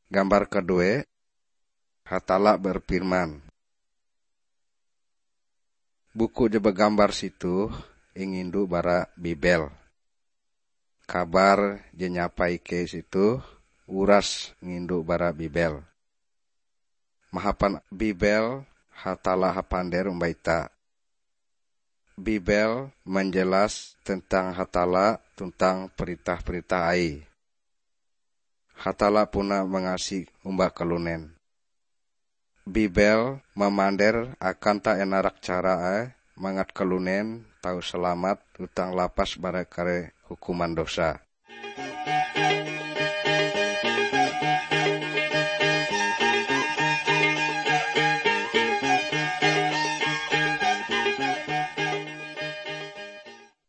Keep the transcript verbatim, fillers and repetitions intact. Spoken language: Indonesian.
Gambar kedua, Hatala berfirman. Buku je begambar situ ingindu bara Bibel. Kabar je nyapai ke situ uras ngindu bara Bibel. Mahapan Bibel Hatala hapander umbaita. Bibel menjelas tentang Hatala tentang perintah-perintah ai. Hatala puna mengasihi umba kelunen. Bibel memander akan tak enarak cara ai mangat kelunen tahu selamat utang lapas bara kare hukuman dosa.